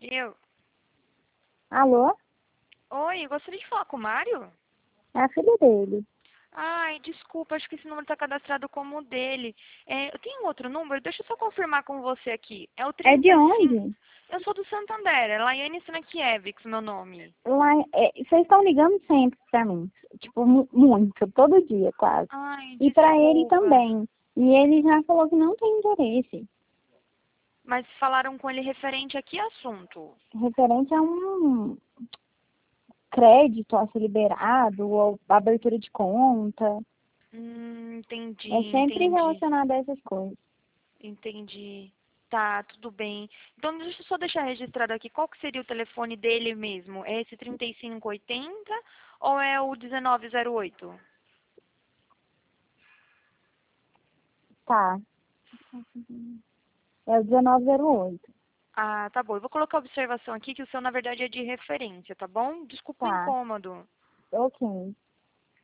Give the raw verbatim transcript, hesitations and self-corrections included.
Eu. Alô? Oi, eu gostaria de falar com o Mário? É a filha dele. Ai, desculpa, acho que esse número está cadastrado como o dele. É, eu tenho outro número, deixa eu só confirmar com você aqui. É o É trinta de e cinco. onde? Eu sou do Santander, é Laiane Stankiewicz, meu nome. Lá, é, vocês estão ligando sempre pra mim. Tipo, mu- muito, todo dia, quase. Ai, E pra ele desculpa. também. E ele já falou que não tem interesse. Mas falaram com ele referente a que assunto? Referente a um crédito a ser liberado, ou abertura de conta. Hum, entendi, É sempre entendi. relacionado a essas coisas. Entendi. Tá, tudo bem. Então, deixa eu só deixar registrado aqui. Qual que seria o telefone dele mesmo? É esse trinta e cinco oitenta ou é o dezenove zero oito? Tá. É o dezenove zero oito. Ah, tá bom. Eu vou colocar a observação aqui que o seu, na verdade, é de referência, tá bom? Desculpa o Tá. incômodo. Ok.